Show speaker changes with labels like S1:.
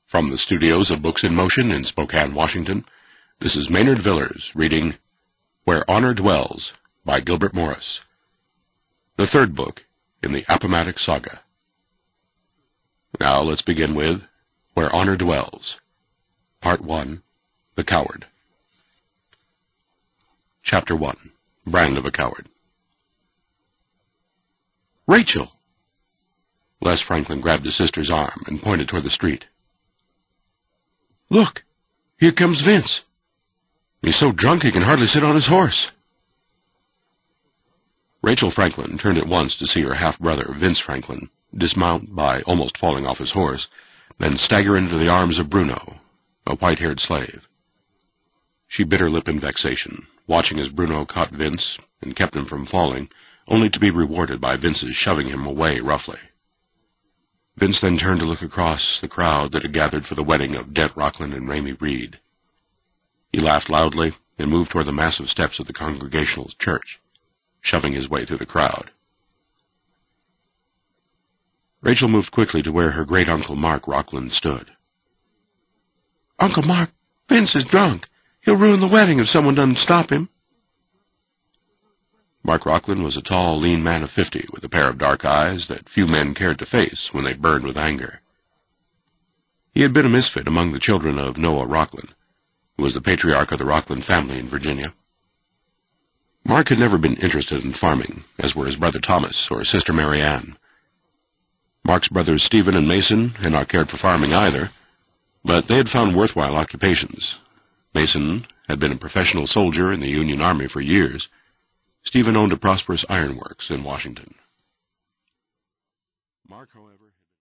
S1: From the studios of Books in Motion in Spokane, Washington, this is Maynard Villers reading Where Honor Dwells by Gilbert Morris, the third book in the Appomattox Saga. Now let's begin with Where Honor Dwells, Part 1, The Coward. Chapter 1, Brand of a Coward. Rachel! Les Franklin grabbed his sister's arm and pointed toward the street. Look, here comes Vince. He's so drunk he can hardly sit on his horse. Rachel Franklin turned at once to see her half-brother, Vince Franklin, dismount by almost falling off his horse, then stagger into the arms of Bruno, a white-haired slave. She bit her lip in vexation, watching as Bruno caught Vince and kept him from falling, only to be rewarded by Vince's shoving him away roughly. Vince then turned to look across the crowd that had gathered for the wedding of Dent Rockland and Ramey Reed. He laughed loudly and moved toward the massive steps of the Congregational Church, shoving his way through the crowd. Rachel moved quickly to where her great-uncle Mark Rockland stood. Uncle Mark, Vince is drunk. He'll ruin the wedding if someone doesn't stop him. Mark Rockland was a tall, lean man of 50 with a pair of dark eyes that few men cared to face when they burned with anger. He had been a misfit among the children of Noah Rockland, who was the patriarch of the Rockland family in Virginia. Mark had never been interested in farming, as were his brother Thomas or sister Mary Ann. Mark's brothers Stephen and Mason had not cared for farming either, but they had found worthwhile occupations. Mason had been a professional soldier in the Union Army for years. Stephen owned a prosperous ironworks in Washington. Mark, however,